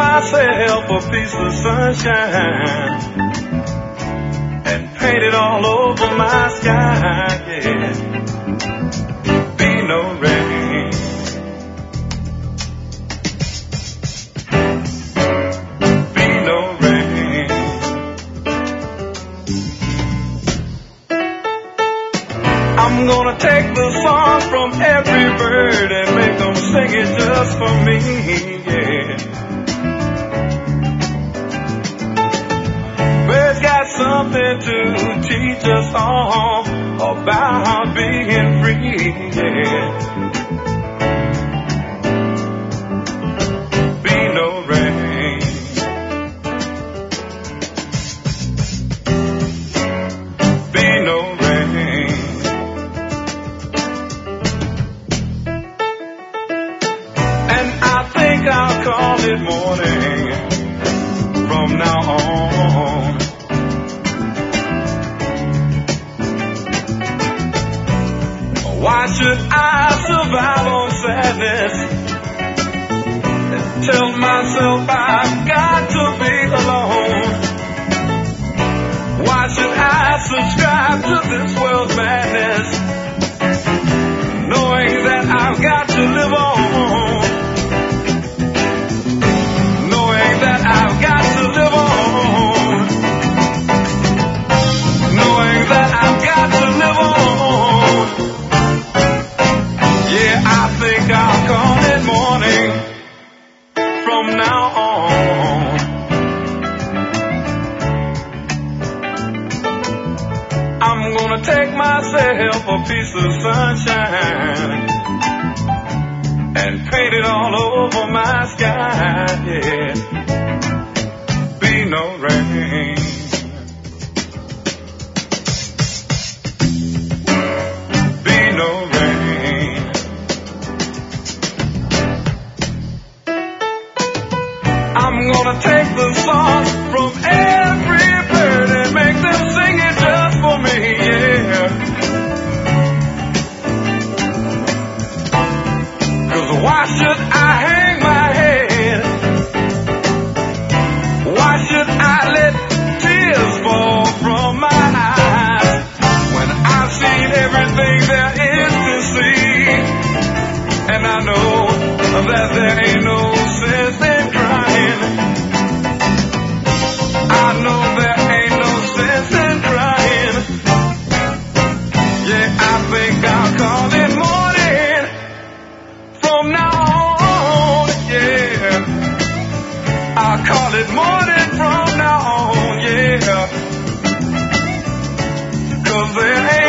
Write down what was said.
myself a piece of sunshine and paint it all over my sky, yeah. Be no rain. Be no rain. I'm gonna take the song from every bird and make them sing it just for me, yeah. Birds got something to teach us all about being free, yeah. Be no rain. Be no rain. And I think I'll call it morning from now on. Why should I survive on sadness and tell myself I've got to be alone? Why should I subscribe to this world's madness, knowing that I've got to live on? Knowing that I've got to live on. Knowing that I've got to live on. Yeah, I think I'll call it morning from now on. I'm gonna take myself a piece of sunshine and paint it all over my sky, yeah. Be no rain. Be no rain. I'm gonna take the song from every bird and make them sing it just for me, yeah. 'Cause why should I hang my head? Why should I let tears fall from my eyes when I've seen everything there is to see? And I know that there ain't no sense in crying. I know there ain't no sense in crying. Yeah, I think I'll call it morning from now on, yeah. I'll call it morning from now on, yeah. 'Cause there ain't